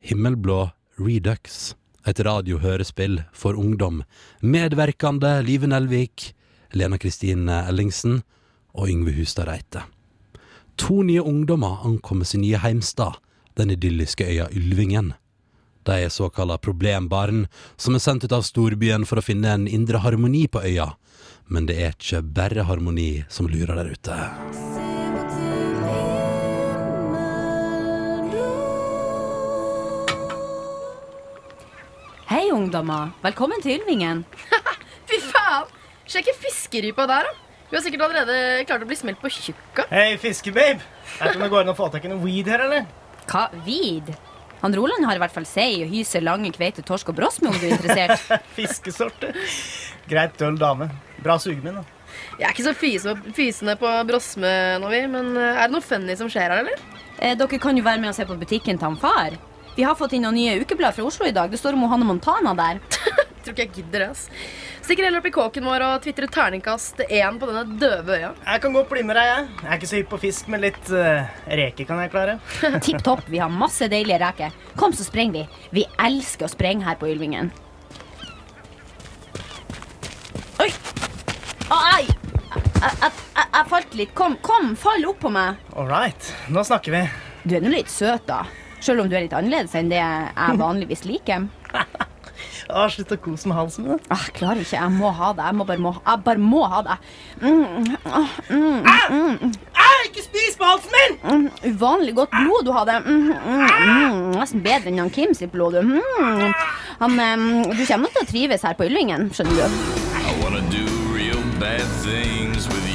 Himmelblå Redux, et radiohørespill for ungdom. Medverkende Live Nelvik, Lena Kristine Ellingsen og Yngve Hustad Reite. 2 nye ungdommer ankommer sin nye heimstad, den idylliske øya Ylvingen. De er såkallet problembarn, som er sendt ut av storbyen for å finne en indre harmoni på øya. Men det er ikke bare harmoni som lurer der ute. Hei ungdommer, velkommen til Ylvingen. Fy faen, sjekk fiskerypa der da. Du har sikkert allerede klart å bli smelt på tjukka. Hei, fiskebabe. Er det går an å få tak i noe weed her, eller? Hva? Vid? Han Roland har i hvert fall sei og hyser lange kveite, torsk og brosme om du er interessert. Fiskesorte. Greit døll dame. Bra sugemin, da. Jeg er ikke så fysende på brosme nå, men er det noe funny som skjer her, eller? Dere kan jo være med og se på butikken til han far. Vi har fått inn noen nye ukeblad fra Oslo i dag. Det står om Hannah Montana der. Tror ikke jeg gidder det, ass. Stikker heller opp i kåken vår og twitterer terningkast 1 på denne døve øya. Jeg kan gå og bli med deg, jeg. Jeg er ikke så hypp på fisk, men litt reke kan jeg klare. Tipp topp, vi har masse deilige reker. Kom, så sprenger vi. Vi elsker å sprenge her på Ylvingen. Oi! Ai! Jeg falt litt. Kom, fall opp på meg. All right, nå snakker vi. Du er nå litt søt da. Selv om du er litt annerledes enn det jeg vanligvis liker. Slutt å kose med halsen min. Jeg klarer ikke, jeg må ha det. Jeg bare må ha det. Ikke spis på halsen min! Uvanlig godt blod du hadde. Nesten bedre enn han Kim sitt blod. Du kommer nok til å trives her på Ylvingen, skjønner du. I wanna do real bad things with